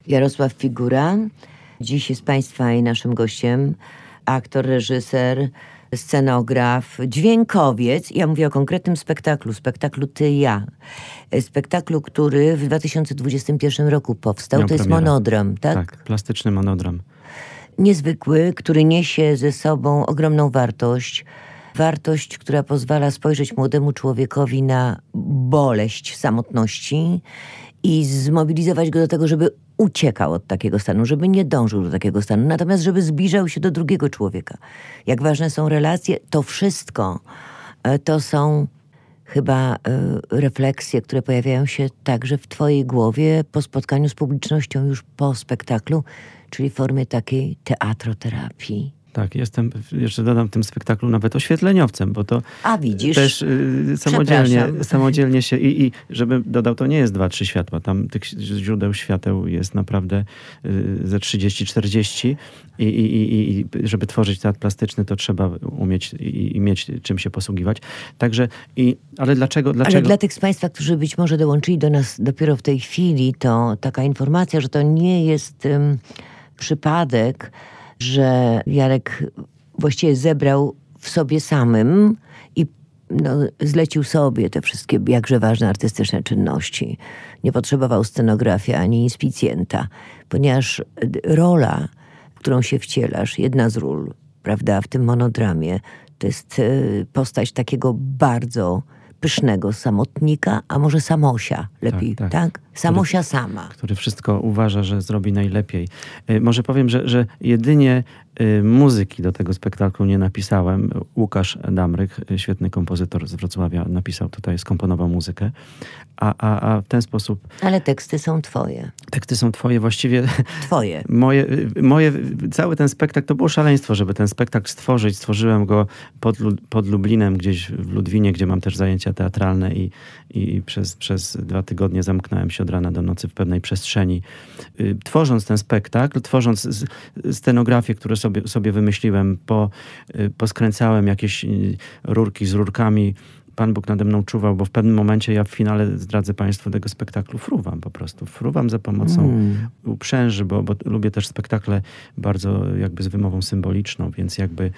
Jarosław Figura. Dziś jest Państwa i naszym gościem aktor, reżyser, scenograf, dźwiękowiec. Ja mówię o konkretnym spektaklu Ty, ja. Spektaklu, który w 2021 roku powstał. To jest monodram, tak? Tak, plastyczny monodram. Niezwykły, który niesie ze sobą ogromną wartość. Wartość, która pozwala spojrzeć młodemu człowiekowi na boleść samotności i zmobilizować go do tego, żeby uciekał od takiego stanu, żeby nie dążył do takiego stanu, natomiast żeby zbliżał się do drugiego człowieka. Jak ważne są relacje, to wszystko to są chyba refleksje, które pojawiają się także w twojej głowie po spotkaniu z publicznością już po spektaklu, czyli w formie takiej teatroterapii. Tak, jestem, jeszcze dodam w tym spektaklu nawet oświetleniowcem, bo to widzisz? też samodzielnie się i żebym dodał, to nie jest 2-3 światła. Tam tych źródeł świateł jest naprawdę ze 30-40 i żeby tworzyć teatr plastyczny, to trzeba umieć i mieć czym się posługiwać. Także, ale dlaczego? Ale dla tych z Państwa, którzy być może dołączyli do nas dopiero w tej chwili, to taka informacja, że to nie jest przypadek, że Jarek właściwie zebrał w sobie samym i zlecił sobie te wszystkie jakże ważne artystyczne czynności. Nie potrzebował scenografii ani inspicjenta, ponieważ rola, w którą się wcielasz, jedna z ról, prawda, w tym monodramie, to jest postać takiego bardzo pysznego samotnika, a może samosia lepiej, tak? Samosia sama. Który wszystko uważa, że zrobi najlepiej. Może powiem, że jedynie muzyki do tego spektaklu nie napisałem. Łukasz Damryk, świetny kompozytor z Wrocławia, napisał tutaj, skomponował muzykę. A w ten sposób... Ale teksty są twoje. Teksty są twoje, właściwie... Twoje. Moje cały ten spektakl, to było szaleństwo, żeby ten spektakl stworzyć. Stworzyłem go pod Lublinem, gdzieś w Ludwinie, gdzie mam też zajęcia teatralne i przez 2 tygodnie zamknąłem się od rana do nocy w pewnej przestrzeni. Tworząc ten spektakl, tworząc scenografię, które sobie wymyśliłem, poskręcałem jakieś rurki z rurkami. Pan Bóg nade mną czuwał, bo w pewnym momencie ja w finale, zdradzę Państwu, tego spektaklu fruwam po prostu. Fruwam za pomocą uprzęży, bo lubię też spektakle bardzo jakby z wymową symboliczną, więc jakby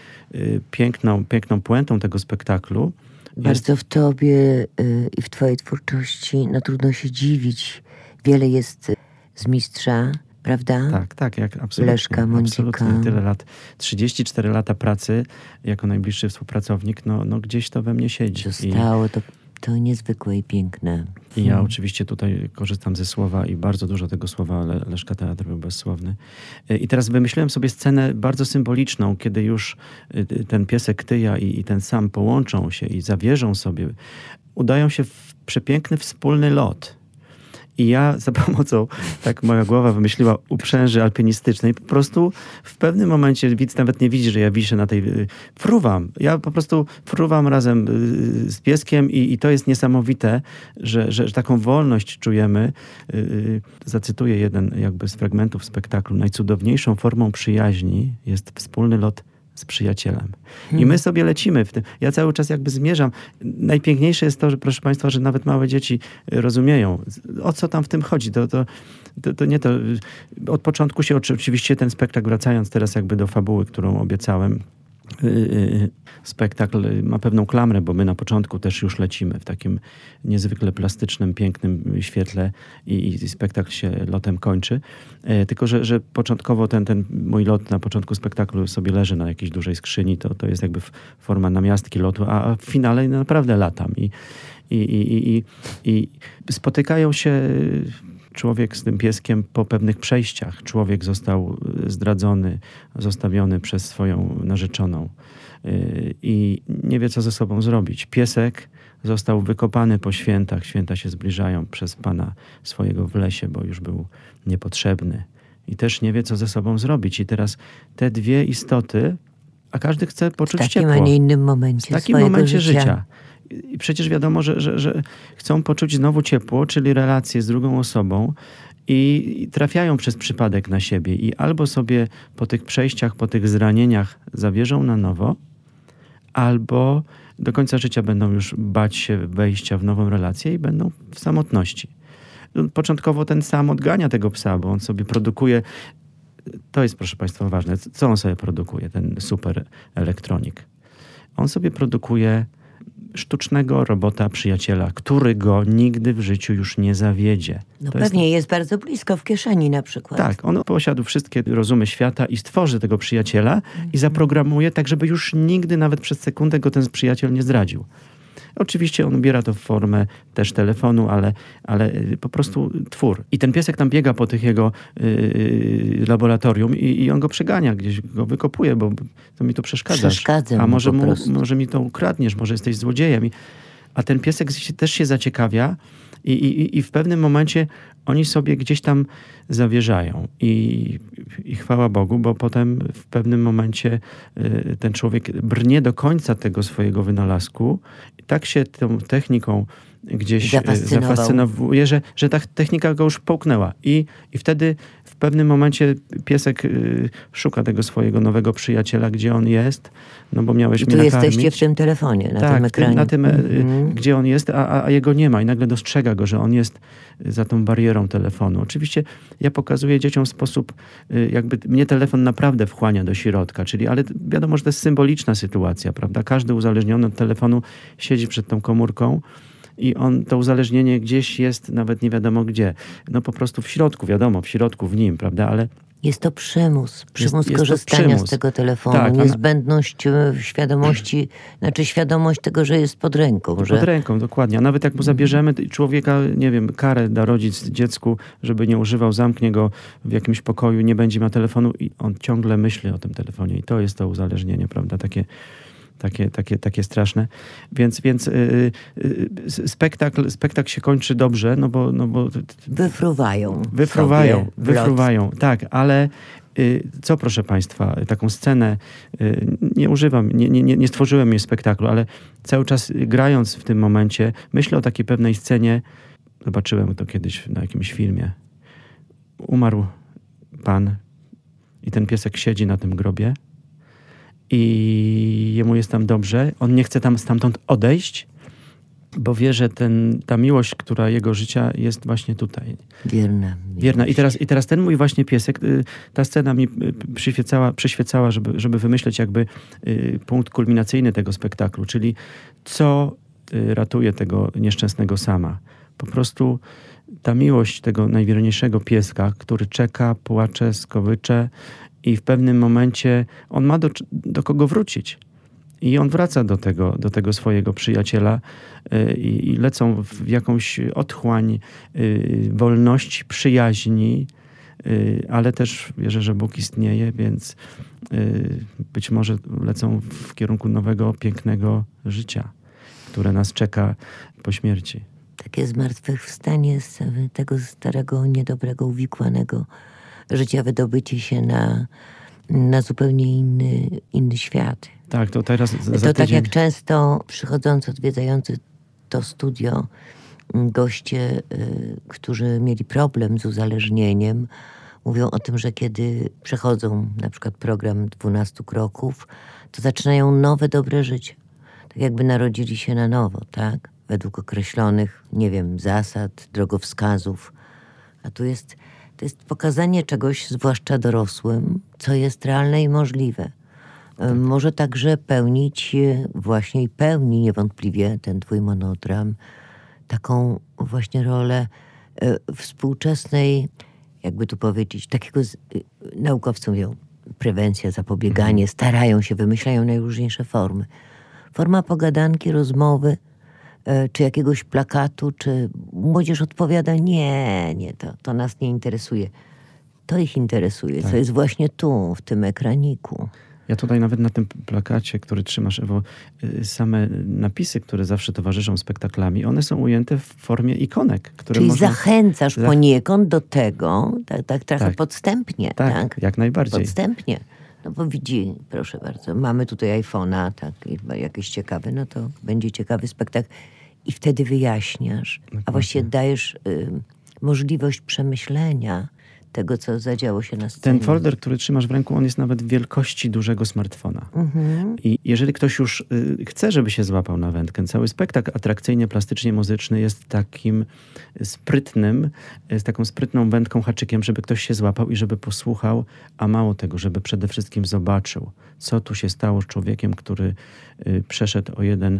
piękną puentą tego spektaklu bardzo w tobie i w twojej twórczości trudno się dziwić. Wiele jest z mistrza, prawda? Tak, jak absolutnie. Leszka Mądzika. Absolutnie, tyle lat. 34 lata pracy jako najbliższy współpracownik, gdzieś to we mnie siedzi. Zostało to niezwykłe i piękne. I ja oczywiście tutaj korzystam ze słowa i bardzo dużo tego słowa, ale Leszka teatr był bezsłowny. I teraz wymyśliłem sobie scenę bardzo symboliczną, kiedy już ten piesek Tyja i ten sam połączą się i zawierzą sobie, udają się w przepiękny wspólny lot. I ja za pomocą, tak moja głowa wymyśliła, uprzęży alpinistycznej. Po prostu w pewnym momencie widz nawet nie widzi, że ja wiszę na tej... Fruwam. Ja po prostu fruwam razem z pieskiem i to jest niesamowite, że taką wolność czujemy. Zacytuję jeden jakby z fragmentów spektaklu. Najcudowniejszą formą przyjaźni jest wspólny lot z przyjacielem. I my sobie lecimy w tym. Ja cały czas jakby zmierzam. Najpiękniejsze jest to, że proszę Państwa, że nawet małe dzieci rozumieją, o co tam w tym chodzi. To nie to. Od początku się oczywiście ten spektakl, wracając teraz jakby do fabuły, którą obiecałem, spektakl ma pewną klamrę, bo my na początku też już lecimy w takim niezwykle plastycznym, pięknym świetle i spektakl się lotem kończy. Tylko, że początkowo ten mój lot na początku spektaklu sobie leży na jakiejś dużej skrzyni. To jest jakby forma namiastki lotu, a w finale naprawdę latam. I spotykają się człowiek z tym pieskiem po pewnych przejściach. Człowiek został zdradzony, zostawiony przez swoją narzeczoną i nie wie, co ze sobą zrobić. Piesek został wykopany po świętach. Święta się zbliżają, przez Pana swojego w lesie, bo już był niepotrzebny. I też nie wie, co ze sobą zrobić. I teraz te dwie istoty, a każdy chce poczuć ciepło. W takim, a nie innym momencie w takim momencie życia. I przecież wiadomo, że chcą poczuć znowu ciepło, czyli relację z drugą osobą i trafiają przez przypadek na siebie i albo sobie po tych przejściach, po tych zranieniach zawierzą na nowo, albo do końca życia będą już bać się wejścia w nową relację i będą w samotności. początkowo ten sam odgania tego psa, bo on sobie produkuje. To jest, proszę Państwa, ważne. Co on sobie produkuje, ten super elektronik? On sobie produkuje sztucznego robota przyjaciela, który go nigdy w życiu już nie zawiedzie. No pewnie jest bardzo blisko, w kieszeni na przykład. Tak, on posiadł wszystkie rozumy świata i stworzy tego przyjaciela i zaprogramuje tak, żeby już nigdy, nawet przez sekundę go ten przyjaciel nie zdradził. Oczywiście on ubiera to w formę też telefonu, ale po prostu twór. I ten piesek tam biega po tych jego laboratorium i on go przegania, gdzieś go wykopuje, bo to mi to przeszkadza. A może mi to ukradniesz, może jesteś złodziejem. A ten piesek też się zaciekawia i w pewnym momencie oni sobie gdzieś tam zawierzają. I chwała Bogu, bo potem w pewnym momencie ten człowiek brnie do końca tego swojego wynalazku i tak się tą techniką gdzieś zafascynowuje, że ta technika go już połknęła. I wtedy w pewnym momencie piesek szuka tego swojego nowego przyjaciela, gdzie on jest, no bo miałeś mnie nakarmić. Tu jesteście w tym telefonie, na tym ekranie. Na tym, gdzie on jest, a jego nie ma i nagle dostrzega go, że on jest za tą barierą telefonu. Oczywiście ja pokazuję dzieciom sposób, jakby mnie telefon naprawdę wchłania do środka, ale wiadomo, że to jest symboliczna sytuacja, prawda? Każdy uzależniony od telefonu siedzi przed tą komórką i to uzależnienie gdzieś jest, nawet nie wiadomo gdzie. No po prostu w środku, wiadomo, w środku, w nim, prawda? Ale jest to przymus korzystania z tego telefonu, tak, niezbędność świadomości, świadomość tego, że jest pod ręką. Pod ręką, dokładnie. A nawet jak mu zabierzemy człowieka, nie wiem, karę da rodzic dziecku, żeby nie używał, zamknie go w jakimś pokoju, nie będzie miał telefonu i on ciągle myśli o tym telefonie. I to jest to uzależnienie, prawda? Takie straszne. Więc spektakl się kończy dobrze, no bo wyfruwają. Tak, ale co, proszę Państwa, taką scenę nie używam, nie stworzyłem jej spektaklu, ale cały czas grając w tym momencie, myślę o takiej pewnej scenie, zobaczyłem to kiedyś na jakimś filmie. Umarł pan i ten piesek siedzi na tym grobie i jemu jest tam dobrze. On nie chce stamtąd odejść, bo wie, że ta miłość, która jego życia jest właśnie tutaj. Wierna. I teraz ten mój właśnie piesek, ta scena mi przyświecała, żeby wymyśleć jakby punkt kulminacyjny tego spektaklu, czyli co ratuje tego nieszczęsnego Sama. Po prostu ta miłość tego najwierniejszego pieska, który czeka, płacze, skowycze i w pewnym momencie on ma do kogo wrócić. I on wraca do tego swojego przyjaciela i lecą w jakąś otchłań wolności, przyjaźni, ale też wierzę, że Bóg istnieje, więc być może lecą w kierunku nowego, pięknego życia, które nas czeka po śmierci. Takie zmartwychwstanie z tego starego, niedobrego, uwikłanego życia, wydobycie się na zupełnie inny świat. Tak, to teraz za to tydzień... tak jak często przychodzący, odwiedzający to studio goście, którzy mieli problem z uzależnieniem, mówią o tym, że kiedy przechodzą na przykład program 12 kroków, to zaczynają nowe, dobre życie. Tak jakby narodzili się na nowo, tak? Według określonych, zasad, drogowskazów. A to jest pokazanie czegoś, zwłaszcza dorosłym, co jest realne i możliwe. Tak. Może także pełnić właśnie i pełni niewątpliwie ten twój monodram taką właśnie rolę współczesnej, jakby tu powiedzieć, takiego naukowcy mówią, prewencja, zapobieganie, starają się, wymyślają najróżniejsze formy. Forma pogadanki, rozmowy, czy jakiegoś plakatu, czy młodzież odpowiada, nie, to nas nie interesuje. To ich interesuje, co jest właśnie tu, w tym ekraniku. Ja tutaj nawet na tym plakacie, który trzymasz, Ewo, same napisy, które zawsze towarzyszą spektaklami, one są ujęte w formie ikonek. Które czyli zachęcasz poniekąd do tego, tak trochę podstępnie. Tak, jak najbardziej. Podstępnie. No bo widzi, proszę bardzo, mamy tutaj iPhone'a, jakieś ciekawe, no to będzie ciekawy spektakl. I wtedy wyjaśniasz, a właściwie dajesz możliwość przemyślenia tego, co zadziało się na scenie. Ten folder, który trzymasz w ręku, on jest nawet wielkości dużego smartfona. I jeżeli ktoś już chce, żeby się złapał na wędkę, cały spektakl atrakcyjnie, plastycznie muzyczny jest takim sprytnym, z taką sprytną wędką, haczykiem, żeby ktoś się złapał i żeby posłuchał, a mało tego, żeby przede wszystkim zobaczył, co tu się stało z człowiekiem, który przeszedł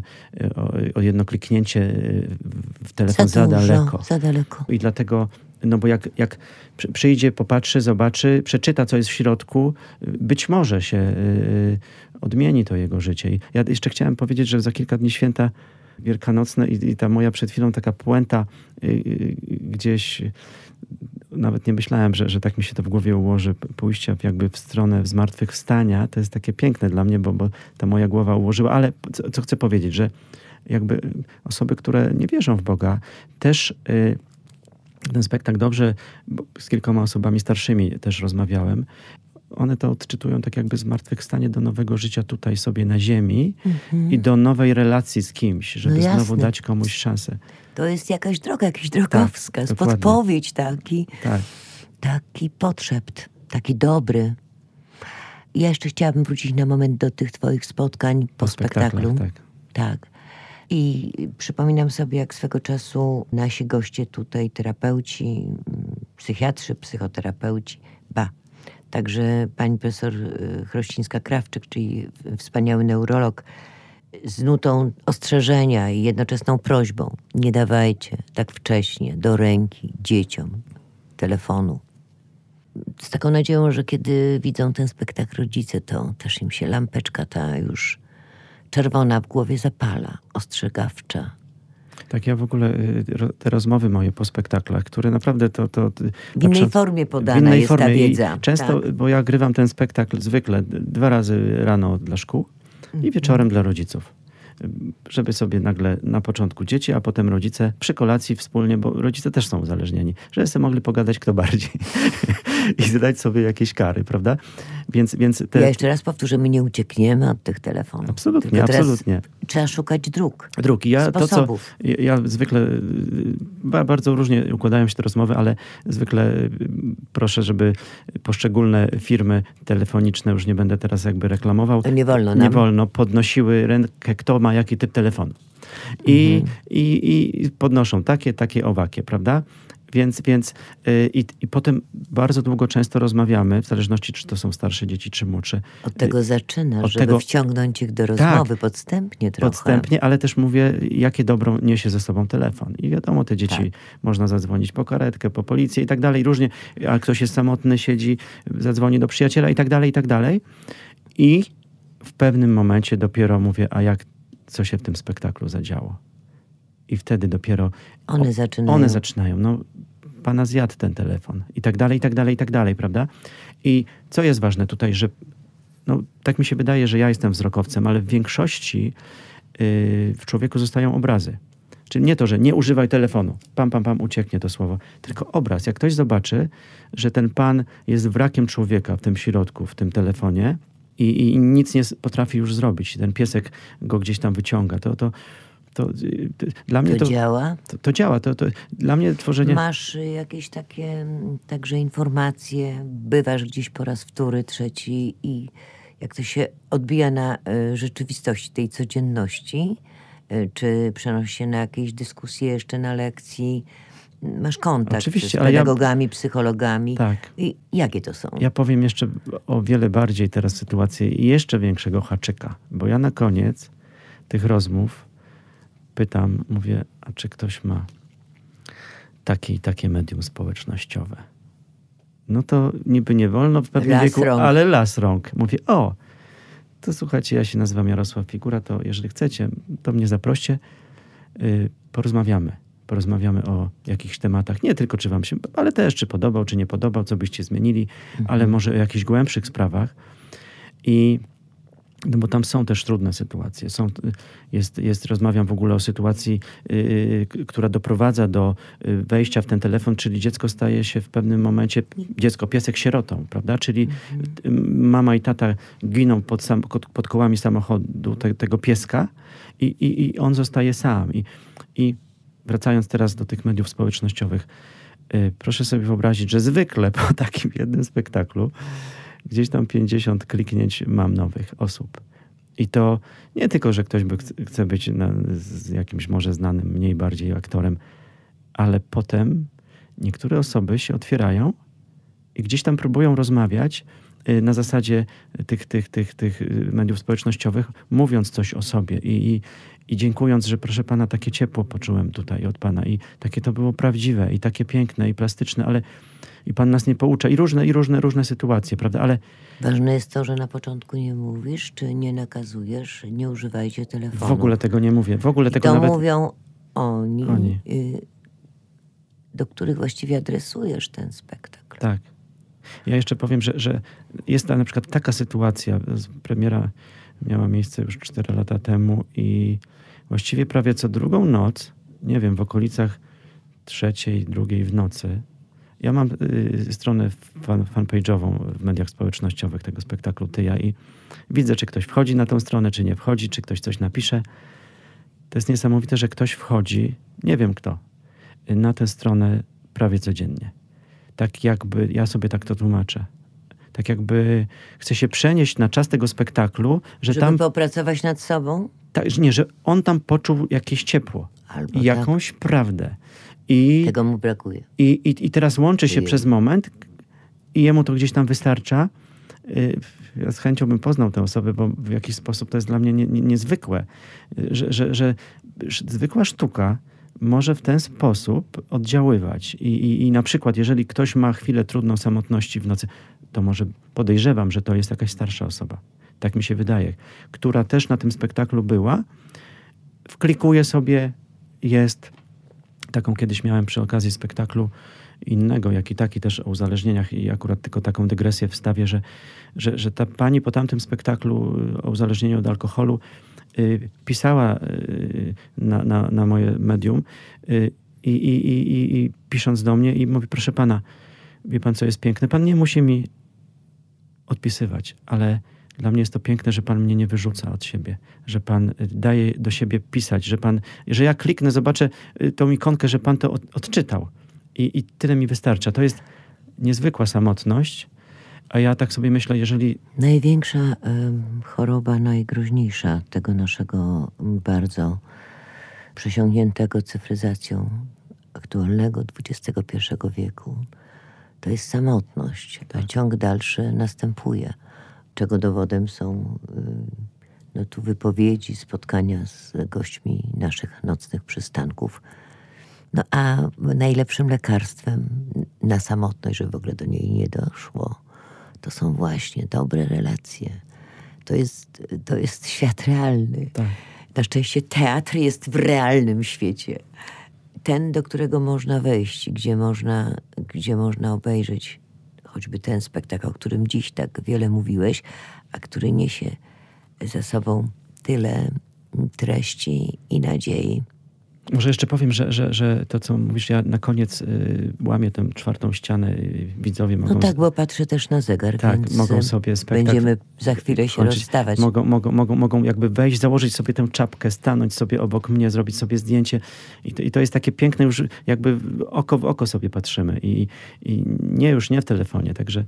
o jedno kliknięcie w telefon za daleko. I dlatego, no bo jak przyjdzie, popatrzy, zobaczy, przeczyta, co jest w środku, być może się odmieni to jego życie. I ja jeszcze chciałem powiedzieć, że za kilka dni święta wielkanocne i ta moja przed chwilą taka puenta gdzieś, nawet nie myślałem, że tak mi się to w głowie ułoży, pójścia jakby w stronę zmartwychwstania, to jest takie piękne dla mnie, bo ta moja głowa ułożyła, ale co chcę powiedzieć, że jakby osoby, które nie wierzą w Boga, też ten spektakl dobrze, bo z kilkoma osobami starszymi też rozmawiałem, one to odczytują tak jakby zmartwychwstanie do nowego życia tutaj sobie na ziemi i do nowej relacji z kimś, żeby znowu dać komuś szansę. To jest jakaś droga, jakiś drogowskaz, tak, podpowiedź taki potrzebt, taki dobry. Ja jeszcze chciałabym wrócić na moment do tych twoich spotkań po spektaklu. Tak. I przypominam sobie, jak swego czasu nasi goście tutaj, terapeuci, psychiatrzy, psychoterapeuci, także pani profesor Chrościńska-Krawczyk, czyli wspaniały neurolog, z nutą ostrzeżenia i jednoczesną prośbą: nie dawajcie tak wcześnie do ręki dzieciom telefonu. Z taką nadzieją, że kiedy widzą ten spektakl rodzice, to też im się lampeczka ta już czerwona w głowie zapala, ostrzegawcza. Tak, ja w ogóle te rozmowy moje po spektaklach, które naprawdę to w innej formie podana jest ta wiedza. Często, bo ja grywam ten spektakl zwykle 2 razy rano dla szkół i wieczorem dla rodziców. Żeby sobie nagle na początku dzieci, a potem rodzice przy kolacji wspólnie, bo rodzice też są uzależnieni, żeby sobie mogli pogadać kto bardziej i zadać sobie jakieś kary, prawda? Więc ja jeszcze raz powtórzę, my nie uciekniemy od tych telefonów. Absolutnie. Trzeba szukać dróg. Sposobów. Ja zwykle, bardzo różnie układają się te rozmowy, ale zwykle proszę, żeby poszczególne firmy telefoniczne, już nie będę teraz jakby reklamował. Nie wolno nam. Nie wolno, podnosiły rękę, kto ma jaki typ telefonu. I podnoszą takie, owakie, prawda? Więc potem bardzo długo często rozmawiamy, w zależności czy to są starsze dzieci, czy młodsze. Od tego zaczynasz, żeby wciągnąć ich do rozmowy podstępnie trochę. Podstępnie, ale też mówię, jakie dobro niesie ze sobą telefon. I wiadomo, te dzieci można zadzwonić po karetkę, po policję i tak dalej. Różnie, a ktoś jest samotny, siedzi, zadzwoni do przyjaciela i tak dalej, i tak dalej. I w pewnym momencie dopiero mówię, co się w tym spektaklu zadziało. I wtedy dopiero one zaczynają. No, pana zjadł ten telefon. I tak dalej, prawda? I co jest ważne tutaj, że tak mi się wydaje, że ja jestem wzrokowcem, ale w większości w człowieku zostają obrazy. Czyli nie to, że nie używaj telefonu. Pam, ucieknie to słowo. Tylko obraz. Jak ktoś zobaczy, że ten pan jest wrakiem człowieka w tym środku, w tym telefonie i nic nie potrafi już zrobić. Ten piesek go gdzieś tam wyciąga. To dla mnie to działa? To działa. To dla mnie tworzenie... Masz jakieś takie także informacje, bywasz gdzieś po raz wtóry, trzeci i jak to się odbija na rzeczywistości tej codzienności, czy przenosi się na jakieś dyskusje jeszcze na lekcji? Masz kontakt z pedagogami, psychologami. Tak. I jakie to są? Ja powiem jeszcze o wiele bardziej teraz sytuację i jeszcze większego haczyka, bo ja na koniec tych rozmów pytam, mówię, a czy ktoś ma takie i takie medium społecznościowe? No to niby nie wolno w pewnym wieku, ale las rąk. Mówię, to słuchajcie, ja się nazywam Jarosław Figura, to jeżeli chcecie, to mnie zaproście, porozmawiamy o jakichś tematach, nie tylko czy wam się, ale też czy podobał, czy nie podobał, co byście zmienili, ale może o jakichś głębszych sprawach. No bo tam są też trudne sytuacje. Rozmawiam w ogóle o sytuacji, która doprowadza do wejścia w ten telefon, czyli dziecko staje się w pewnym momencie, piesek sierotą, prawda? Czyli mama i tata giną pod kołami samochodu tego pieska i on zostaje sam. I wracając teraz do tych mediów społecznościowych, Proszę sobie wyobrazić, że zwykle po takim jednym spektaklu gdzieś tam 50 kliknięć mam nowych osób. I to nie tylko, że ktoś chce być z jakimś może znanym, mniej bardziej aktorem, ale potem niektóre osoby się otwierają i gdzieś tam próbują rozmawiać na zasadzie tych mediów społecznościowych, mówiąc coś o sobie i dziękując, że proszę pana, takie ciepło poczułem tutaj od pana i takie to było prawdziwe i takie piękne i plastyczne, ale i pan nas nie poucza i różne sytuacje, prawda, ale Ważne jest to, że na początku nie mówisz, czy nie nakazujesz, nie używajcie telefonu. w ogóle tego nie mówię, w ogóle tego to nawet... mówią oni. Do których właściwie adresujesz ten spektakl. Tak. Ja jeszcze powiem, że jest na przykład taka sytuacja, premiera miała miejsce już 4 lata temu i właściwie prawie co drugą noc, nie wiem, w okolicach 3, 2 w nocy, ja mam stronę fanpage'ową w mediach społecznościowych tego spektaklu Tyja i widzę, czy ktoś wchodzi na tą stronę, czy nie wchodzi, czy ktoś coś napisze. To jest niesamowite, że ktoś wchodzi, nie wiem kto, na tę stronę prawie codziennie. Tak jakby, ja sobie tak to tłumaczę, tak jakby chce się przenieść na czas tego spektaklu, że żeby tam... popracować nad sobą? Tak, nie, że on tam poczuł jakieś ciepło, Albo jakąś prawdę. I tego mu brakuje. I teraz łączy się przez moment i jemu to gdzieś tam wystarcza. Ja z chęcią bym poznał tę osobę, bo w jakiś sposób to jest dla mnie niezwykłe, że zwykła sztuka może w ten sposób oddziaływać. I na przykład, jeżeli ktoś ma chwilę trudną samotności w nocy, to może podejrzewam, że to jest jakaś starsza osoba. Tak mi się wydaje. Która też na tym spektaklu była. Wklikuje sobie, jest... Taką kiedyś miałem przy okazji spektaklu innego, jak i taki też o uzależnieniach i akurat tylko taką dygresję wstawię, że ta pani po tamtym spektaklu o uzależnieniu od alkoholu pisała na moje medium i pisząc do mnie i mówi, proszę pana, wie pan co jest piękne? Pan nie musi mi odpisywać, ale dla mnie jest to piękne, że pan mnie nie wyrzuca od siebie, że pan daje do siebie pisać, że ja kliknę, zobaczę tą ikonkę, że pan to odczytał. I tyle mi wystarcza. To jest niezwykła samotność, a ja tak sobie myślę, jeżeli... Największa choroba, najgroźniejsza tego naszego bardzo przesiągniętego cyfryzacją aktualnego XXI wieku, to jest samotność. A ciąg dalszy następuje. Czego dowodem są tu wypowiedzi, spotkania z gośćmi naszych nocnych przystanków. No a najlepszym lekarstwem na samotność, żeby w ogóle do niej nie doszło, to są właśnie dobre relacje. To jest świat realny. Tak. Na szczęście teatr jest w realnym świecie. Ten, do którego można wejść, gdzie można obejrzeć choćby ten spektakl, o którym dziś tak wiele mówiłeś, a który niesie ze sobą tyle treści i nadziei. Może jeszcze powiem, że to, co mówisz, ja na koniec łamię tę 4. ścianę. Widzowie mogą... No tak, bo patrzę też na zegar, tak, więc mogą sobie spektakl będziemy za chwilę się kończyć. rozstawać. Mogą jakby wejść, założyć sobie tę czapkę, stanąć sobie obok mnie, zrobić sobie zdjęcie. I to jest takie piękne, już jakby oko w oko sobie patrzymy. I nie w telefonie. Także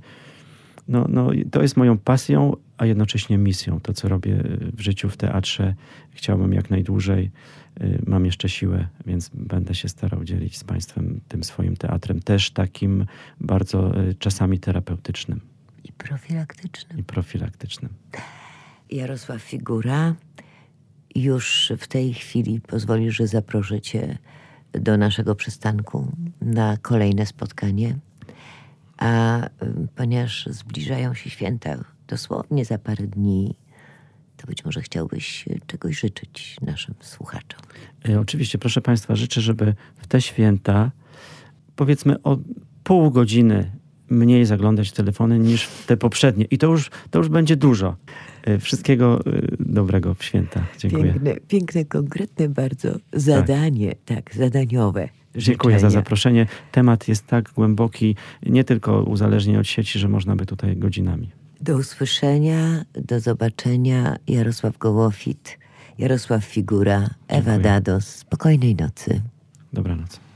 to jest moją pasją, a jednocześnie misją. To, co robię w życiu, w teatrze, chciałbym jak najdłużej. Mam jeszcze siłę, więc będę się starał dzielić z państwem tym swoim teatrem. Też takim bardzo czasami terapeutycznym. I profilaktycznym. Jarosław Figura. Już w tej chwili pozwolisz, że zaproszę cię do naszego przystanku na kolejne spotkanie. A ponieważ zbliżają się święta dosłownie za parę dni, to być może chciałbyś czegoś życzyć naszym słuchaczom. Oczywiście, proszę państwa, życzę, żeby w te święta powiedzmy o pół godziny mniej zaglądać w telefony niż w te poprzednie. I to już będzie dużo. Wszystkiego dobrego w święta. Dziękuję. Piękne, konkretne bardzo zadanie, tak zadaniowe. Dziękuję za zaproszenie. Temat jest tak głęboki, nie tylko uzależnienie od sieci, że można by tutaj godzinami. Do usłyszenia, do zobaczenia. Jarosław Gołofit, Jarosław Figura, Ewa Dados. Spokojnej nocy. Dobranoc.